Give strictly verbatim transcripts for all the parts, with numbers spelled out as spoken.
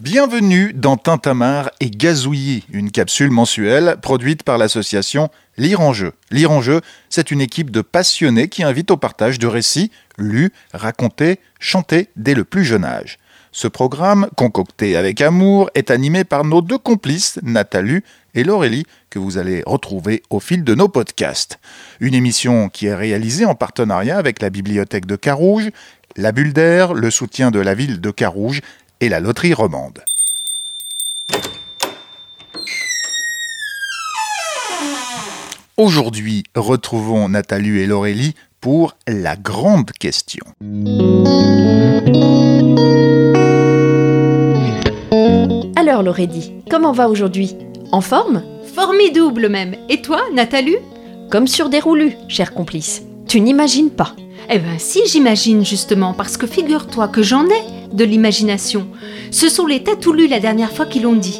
Bienvenue dans Tintamarre et Gazouillis, une capsule mensuelle produite par l'association Lire en Jeu. Lire en Jeu, c'est une équipe de passionnés qui invite au partage de récits lus, racontés, chantés dès le plus jeune âge. Ce programme, concocté avec amour, est animé par nos deux complices, Nathalie et Laurélie, que vous allez retrouver au fil de nos podcasts. Une émission qui est réalisée en partenariat avec la bibliothèque de Carouge, la Bulle d'Air, le soutien de la ville de Carouge et la loterie romande. Aujourd'hui, retrouvons Nathalie et Laurélie pour la grande question. Alors Laurélie, comment va aujourd'hui ? En forme ? Formidable même. Et toi, Nathalie ? Comme sur des roulus, cher complice. Tu n'imagines pas. Eh ben si, j'imagine justement, parce que figure-toi que j'en ai de l'imagination. Ce sont les tatoulus la dernière fois qui l'ont dit.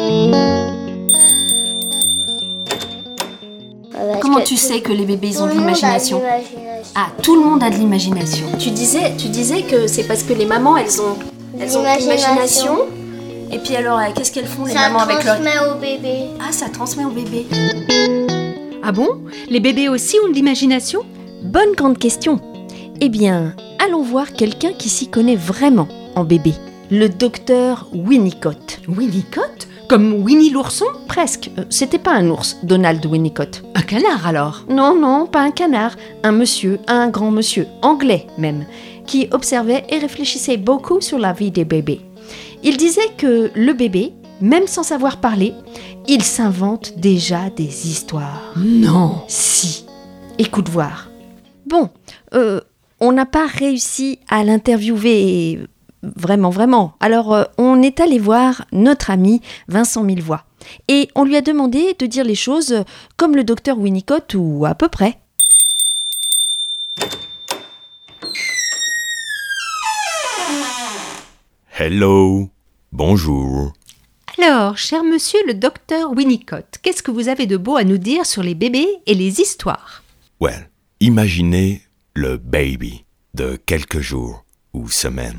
Comment tu sais que les bébés ont de l'imagination ? Ah, tout le monde a de l'imagination. Tu disais, tu disais que c'est parce que les mamans, elles ont, elles ont de l'imagination. Et puis alors, euh, qu'est-ce qu'elles font les ça mamans avec leur... Ça transmet au bébé. Ah, ça transmet au bébé. Ah bon ? Les bébés aussi ont de l'imagination ? Bonne grande question. Eh bien, allons voir quelqu'un qui s'y connaît vraiment en bébé. Le docteur Winnicott. Winnicott ? Comme Winnie l'ourson ? Presque. Euh, c'était pas un ours, Donald Winnicott. Un canard alors ? Non, non, pas un canard. Un monsieur, un grand monsieur, anglais même, qui observait et réfléchissait beaucoup sur la vie des bébés. Il disait que le bébé, même sans savoir parler, il s'invente déjà des histoires. Non. Si. Écoute voir. Bon, euh, on n'a pas réussi à l'interviewer vraiment, vraiment. Alors, euh, on est allé voir notre ami Vincent Millevoye. Et on lui a demandé de dire les choses comme le docteur Winnicott ou à peu près. Hello, bonjour. Alors, cher monsieur le docteur Winnicott, qu'est-ce que vous avez de beau à nous dire sur les bébés et les histoires ? Well, imaginez le baby de quelques jours ou semaines.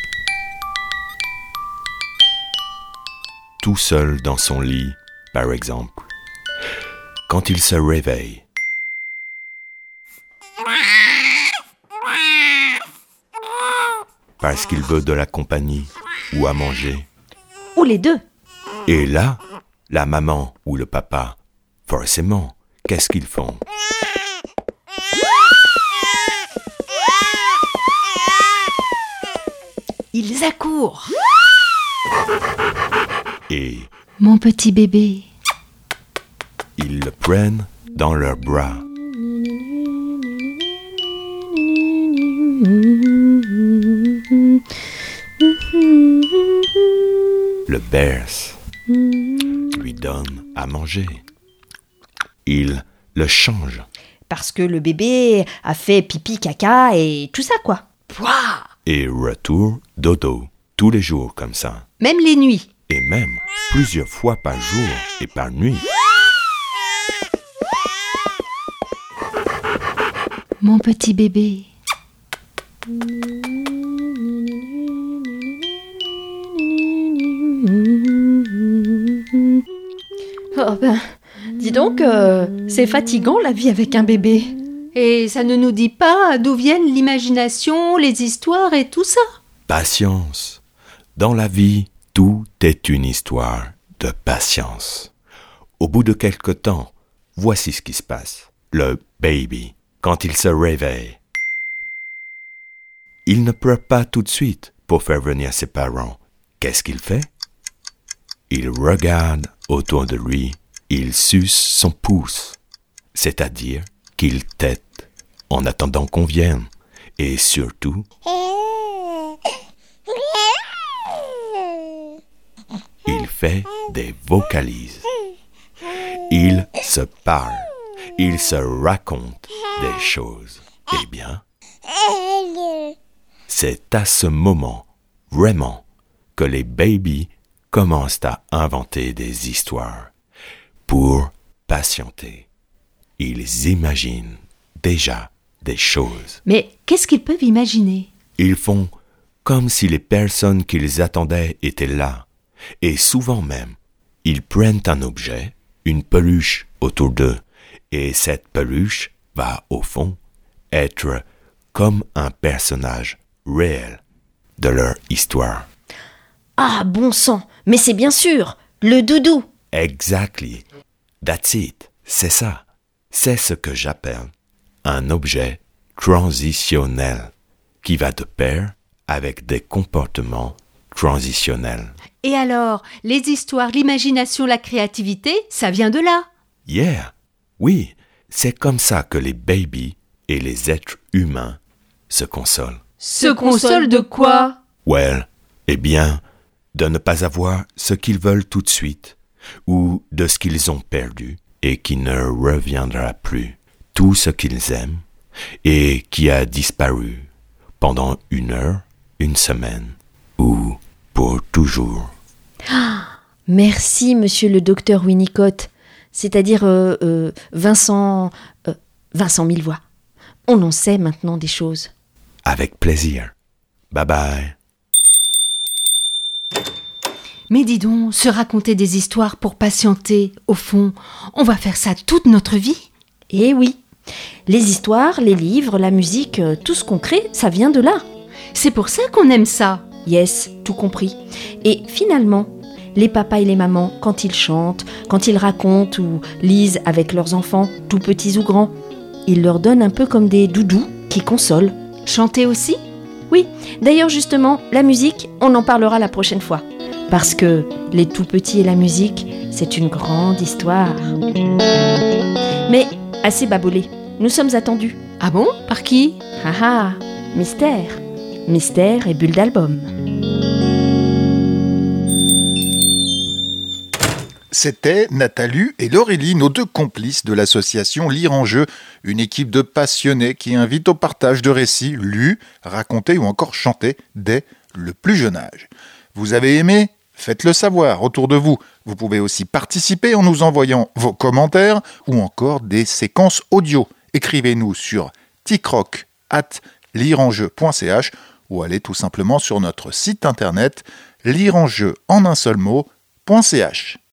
Tout seul dans son lit, par exemple. Quand il se réveille. Parce qu'il veut de la compagnie ou à manger. Ou les deux. Et là, la maman ou le papa, forcément, qu'est-ce qu'ils font ? Ils accourent. Et Mon petit bébé. ils le prennent dans leurs bras. Le berce, lui donne à manger. Il le change. Parce que le bébé a fait pipi, caca et tout ça, quoi. Pouah ! Et retour dodo, tous les jours comme ça. Même les nuits. Et même plusieurs fois par jour et par nuit. Mon petit bébé. Oh ben, dis donc, euh, c'est fatigant la vie avec un bébé. Et ça ne nous dit pas d'où viennent l'imagination, les histoires et tout ça ? Patience. Dans la vie, tout est une histoire de patience. Au bout de quelque temps, voici ce qui se passe. Le baby, quand il se réveille, il ne pleure pas tout de suite pour faire venir ses parents. Qu'est-ce qu'il fait ? Il regarde autour de lui, il suce son pouce, c'est-à-dire qu'il tète en attendant qu'on vienne. Et surtout, il fait des vocalises. Il se parle, il se raconte des choses. Eh bien, c'est à ce moment, vraiment, que les babies commencent à inventer des histoires pour patienter. Ils imaginent déjà des choses. Mais qu'est-ce qu'ils peuvent imaginer ? Ils font comme si les personnes qu'ils attendaient étaient là, Et souvent même, ils prennent un objet, une peluche autour d'eux, et cette peluche va, au fond, être comme un personnage réel de leur histoire. Ah, bon sang, mais c'est bien sûr, le doudou. Exactly. That's it. C'est ça. C'est ce que j'appelle un objet transitionnel qui va de pair avec des comportements transitionnels. Et alors, les histoires, l'imagination, la créativité, ça vient de là. Yeah. Oui, c'est comme ça que les babies et les êtres humains se consolent. Se console de quoi? Well, eh bien, de ne pas avoir ce qu'ils veulent tout de suite, ou de ce qu'ils ont perdu et qui ne reviendra plus. Tout ce qu'ils aiment et qui a disparu pendant une heure, une semaine ou pour toujours. Merci, monsieur le docteur Winnicott, c'est-à-dire euh, euh, Vincent... Euh, Vincent Millevoye. On en sait maintenant des choses. Avec plaisir. Bye bye. Mais dis donc, se raconter des histoires pour patienter, au fond, on va faire ça toute notre vie? Eh oui, les histoires, les livres, la musique, euh, tout ce qu'on crée, ça vient de là. C'est pour ça qu'on aime ça. Yes, tout compris. Et finalement, les papas et les mamans, quand ils chantent, quand ils racontent ou lisent avec leurs enfants, tout petits ou grands, ils leur donnent un peu comme des doudous qui consolent. Chanter aussi? Oui, d'ailleurs justement, la musique, on en parlera la prochaine fois. Parce que les tout petits et la musique, c'est une grande histoire. Mais assez babolé, nous sommes attendus. Ah bon? Par qui? Ah ah, mystère. Mystère et bulle d'album. C'était Nathalie et Laurélie, nos deux complices de l'association Lire en Jeu, une équipe de passionnés qui invite au partage de récits lus, racontés ou encore chantés dès le plus jeune âge. Vous avez aimé ? Faites-le savoir autour de vous. Vous pouvez aussi participer en nous envoyant vos commentaires ou encore des séquences audio. Écrivez-nous sur ticroc arobase lirenjeu point c h ou allez tout simplement sur notre site internet lirenjeu en un seul mot point c h.